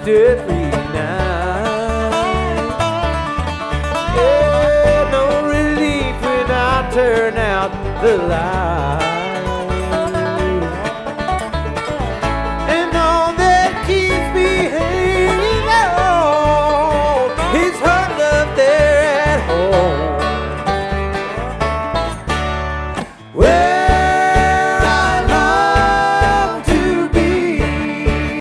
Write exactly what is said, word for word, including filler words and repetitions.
every night. Yeah, no relief when I turn out the light.